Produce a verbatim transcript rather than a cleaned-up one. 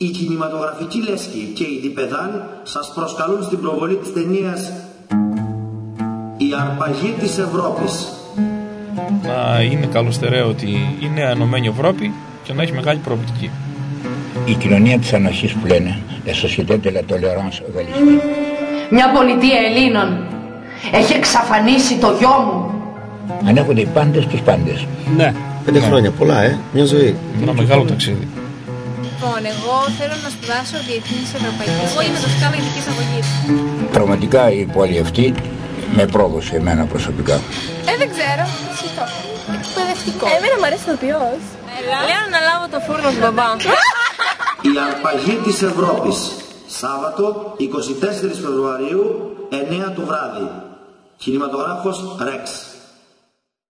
Η κινηματογραφική λέσχη και η Διπεδάν σας προσκαλούν στην προβολή της ταινίας «Η αρπαγή της Ευρώπης». Να είναι καλοστεραίο ότι είναι ενωμένη Ευρώπη και να έχει μεγάλη προοπτική. Η κοινωνία της ανοχής που λένε, la société de la tolérance gaulliste. Μια πολιτεία Ελλήνων έχει εξαφανίσει το γιο μου. Ανέχονται οι πάντες τους πάντες. Ναι. Πέντε ναι. χρόνια, πολλά, ε. Μια ζωή. Ένα μεγάλο ταξίδι. Λοιπόν, εγώ θέλω να σπουδάσω διεθνής ευρωπαϊκής. Εγώ είμαι δασκάλα ειδικής αγωγής. Πραγματικά η πόλη αυτή με πρόδωσε εμένα προσωπικά. Ε, δεν ξέρω. Συστό. Εκπαιδευτικό. Ε, εμένα μου αρέσει το ποιός. Λέω να λάβω το φούρνο του μπαμπά. Η αρπαγή της Ευρώπης. Σάββατο, εικοστή τέταρτη Φεβρουαρίου, εννιά το βράδυ. Κινηματογράφος Ρεξ.